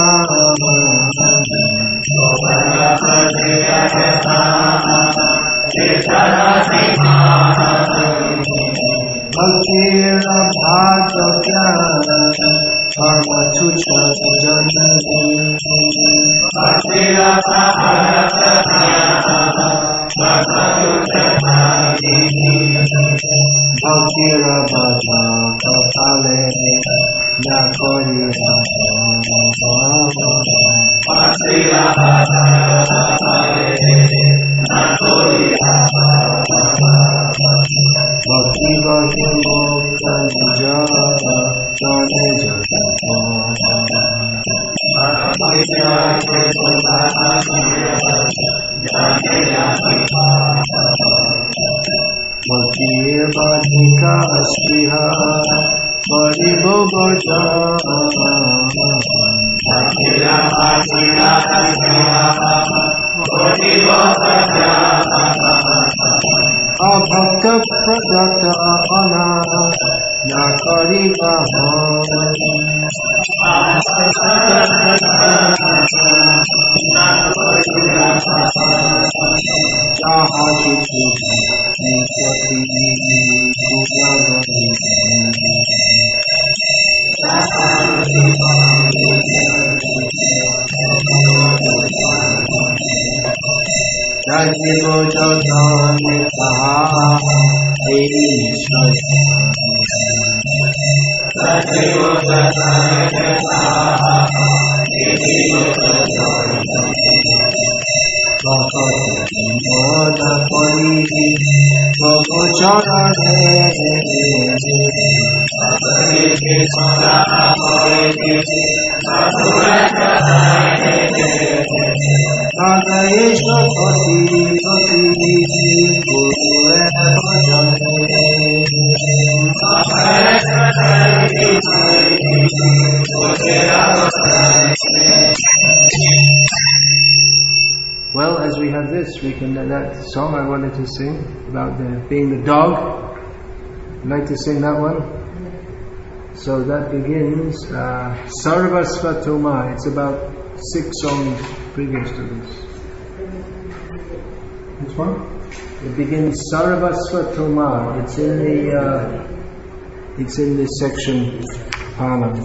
Bhakira Bhagavya Karma Tucha Janani Bhakira Bhakira Bhaja Kapale Nakori Bhakira Bhaja Kapale Nakori Bhakti Bhakti Mokta Nijara Jane Jata Bhakti Bhadika Asriha Bharibo Bhaja Bhakti Bhadika Asriha Bharibo Bhaja Abhakta Pradakta Ana Nakari Baha Jahati Chuti Nikwati Bhujagani Rajivo Jodhani Kaha Ishwar Rajivo Jodhani Kaha Bhakati Moda Pari Bhakti Chorane Bhakti Moda Pari Nagayesha Pati Pati Guru Well, as we have this, we can, that song I wanted to sing about the, being the dog. I'd like to sing that one. So that begins, uh, Sarvasva Toma. It's about six songs previous to this. Which one? It begins Sarvasva Toma. It's in the, uh, it's in this section, Panam.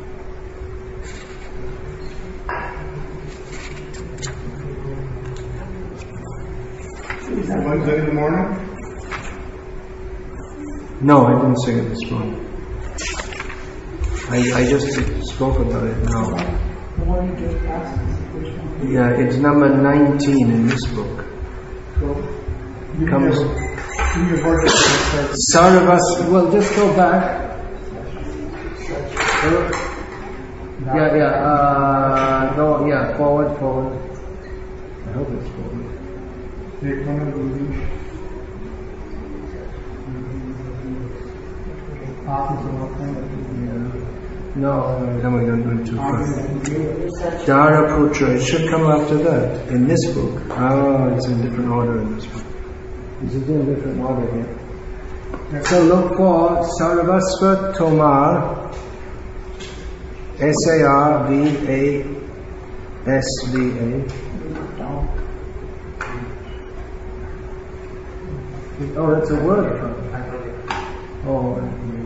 Wednesday in the morning? No, I didn't sing it this morning. I, I just spoke about it now. Yeah, it's number nineteen in this book. Comes Sarvas. Well, just go back. Yeah, yeah. Uh, no, yeah. Forward, forward. I hope it's forward. No, then we're going to go too far. Daraputra, it should come after that, in this book. Oh, it's in different order in this book. It's in different order here. So look for Sarvasva Tomar, S A R V A S V A. Oh, that's a word. Oh,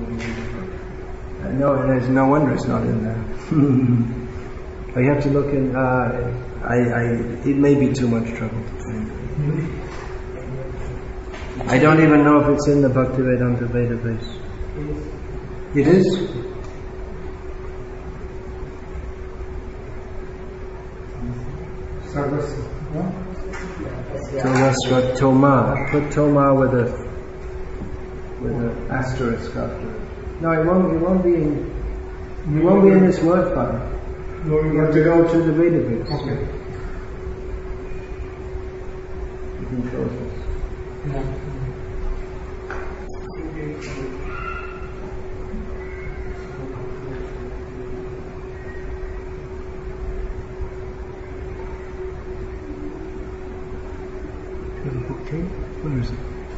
no, there's no wonder it's not in there. I have to look in. Uh, I, I, it may be too much trouble. I don't even know if it's in the Bhaktivedanta database. It is? Sarvasva. No? Sarvasva Toma. Put Toma with a with an asterisk after it. No, it won't. It won't be in. It won't be in this word file. No, You have to go to the Vedabase. Okay. You can close this. Yeah. Have a book key? Where is it?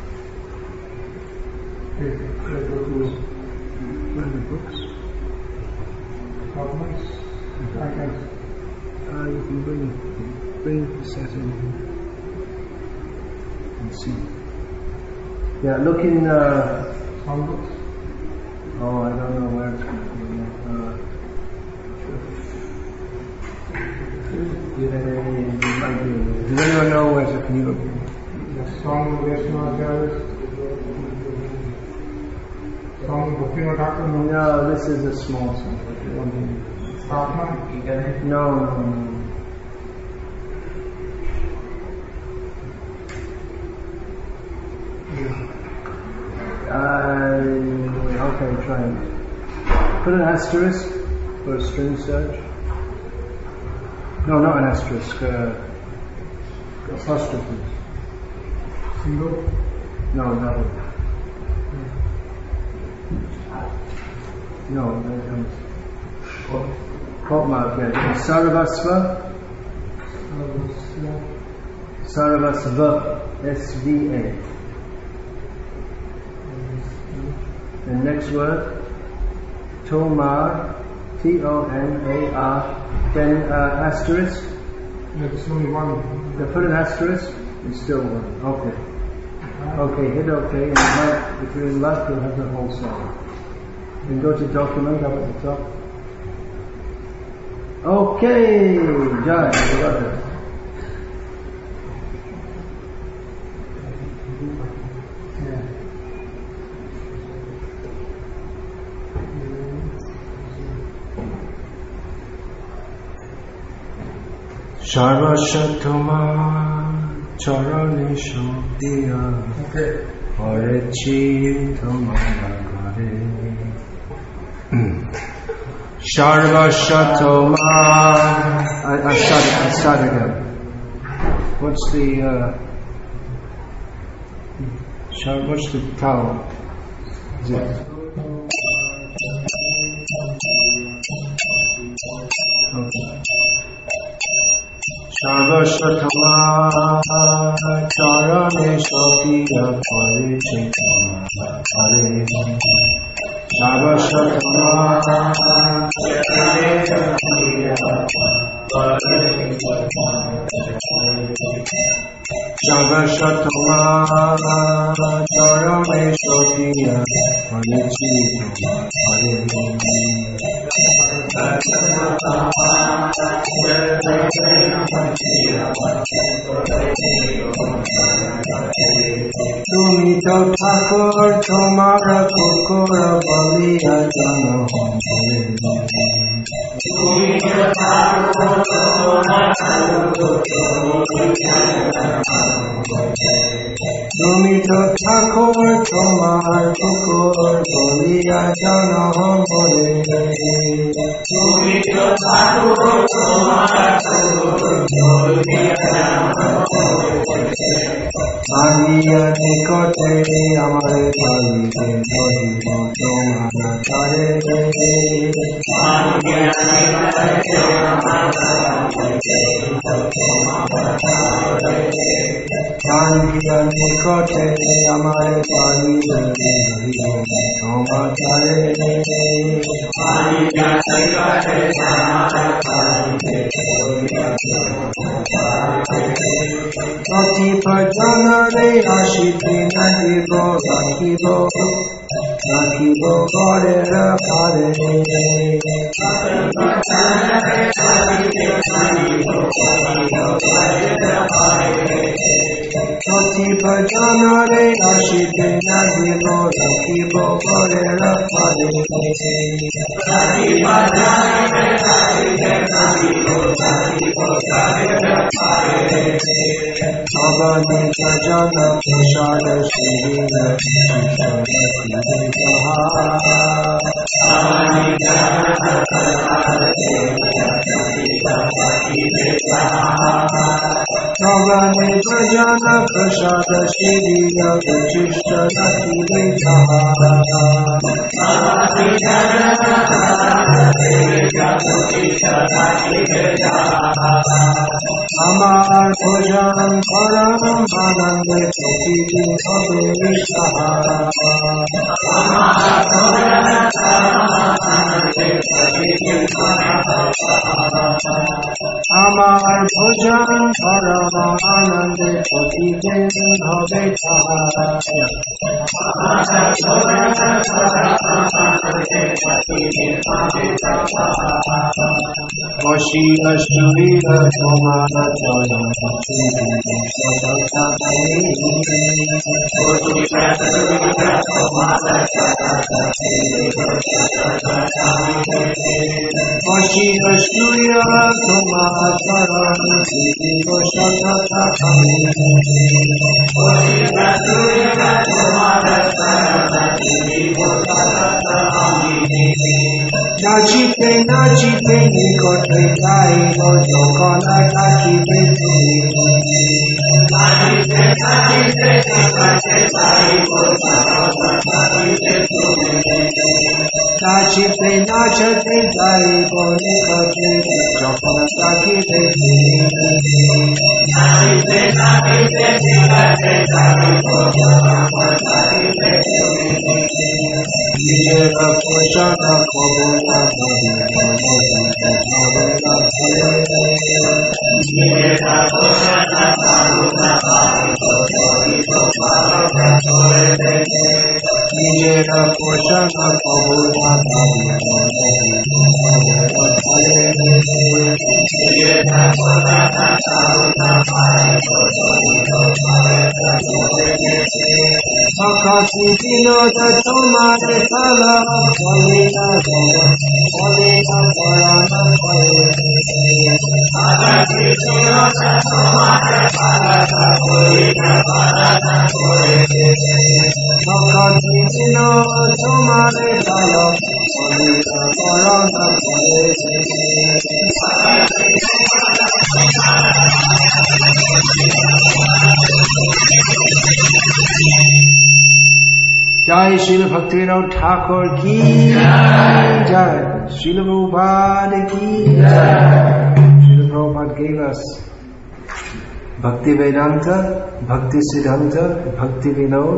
Okay. Let's go to Where are the books? documents. I can. Uh, you can bring bring the set in and see. Yeah, look in. Uh, Sound books. oh, I don't know where it's going to be. Uh, yeah, it might be. Does anyone know where to can you look? The song of Vaishnavacharya. Song of Bhaktivinoda Thakur. No, this is a small song. Sadhana. No, no, no. Uh, okay, try it. Put an asterisk for a string search. No, not an asterisk. Uh, apostrophe. Single. No, no. No, there it comes. Quote mark, yeah. Sarvasva. Sarvasva. S V A. The next word. Tomar. T O N A R. Then uh, asterisk. There's only one. They put an asterisk. It's still one. Okay. Okay, hit OK. And you might, if you're in luck, you'll have the whole song. Then go to document up at the top. Okay, Jai, you got it. Sarvashatoma charane shobdiya hare chitama gare. Sarvashatoma. I, I start. I start again. What's the? Uh, Shar, what's the tau? Is it? Okay. Sarvashatoma charane shobdiya hare chitama hare. Sarvashatoma Sarvashatoma charane shobdiya hare chitama hare. Tumi to Thakur tomara kokora baliya jana hare. Tumi to Thakur tomara Tumi to Thakur tomara kokora baliya jana hare. Tumi to Thakur tomara kokora baliya jana hare. Baliya nikote amare baliya baliya tomara chare. Baliya nikote amare Baliya nikote amare baliya tomara chare. Baliya nikote amare baliya Oti pajana re ashiti nadibo rakibo Rakibo Gorera Pare Choti Bhajanare Ashite Nadibo Rakibo Gorera Pare Abani Bhajana Prasada Shivina Navani Prajana Prasada Shivina Vajishta Nakili Amar Bhojan Param Anande Prokiti Abhishaha Amar Bhojan Param Anande Prokiti Abhishaha Vashi Ashtavira Tomara Jaya Vashi Ashtavira Tomara Jaya Nachite nachite nikote kai bojo kona taki bete Nachite nachite nikote kai bojo kona taki bete Nachite nachite kai bojo nikote kona taki bete Nachite nachite nikote kai bojo kona taki bete Nijera koshana kobona Nijera koshana kobona Akasi vinoda tomare tala Walina dora Walina dora Akasi vinoda tomare tala Walina dora Akasi vinoda tomare tala Walina dora Jai Srila Bhaktivinoda Thakur ki Jai, Srila Prabhupada ki Jai. Srila Prabhupada gave us Bhakti Vedanta, Bhakti Siddhanta, Bhakti Vinod.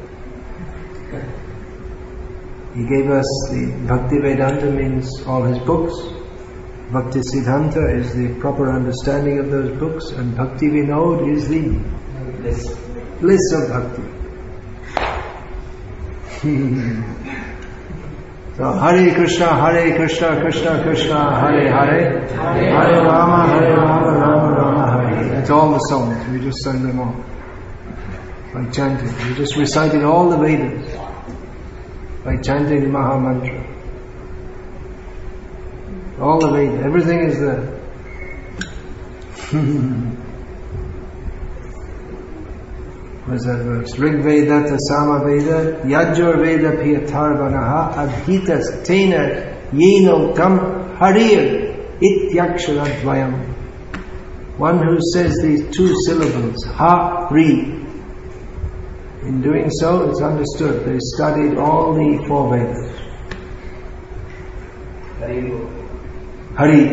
He gave us the Bhakti Vedanta means all his books. Bhakti Siddhanta is the proper understanding of those books, and Bhakti Vinod is the bliss, bliss of Bhakti. So Hare Krishna, Hare Krishna, Krishna Krishna, Hare Hare, Hare Rama, Hare Rama, Rama Rama, Hare. That's all the songs. We just sang them all by chanting. We just recited all the Vedas by chanting the Maha Mantra. All the Vedas, everything is there. What is that verse? Rig Veda Sama Veda Yajur Veda Piyatarvanaha Adhitas Tena Yeno Tam Harir Ityaksharadvayam. One who says these two syllables, Ha-ri. In doing so, it's understood. They studied all the four Vedas. Hari.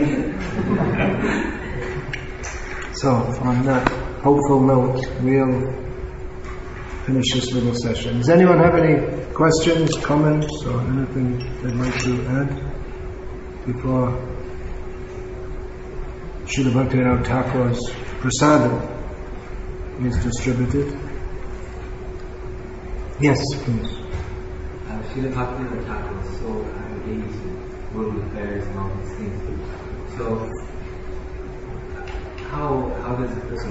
So, on that hopeful note, we'll finish this little session. Does anyone have any questions, comments, or anything they'd like to add before Srila Bhaktivinoda Thakur's prasadam is distributed? Yes, please. I was Srila Bhaktivinoda Thakur was so engaged in world affairs and all these things. So, how how does a person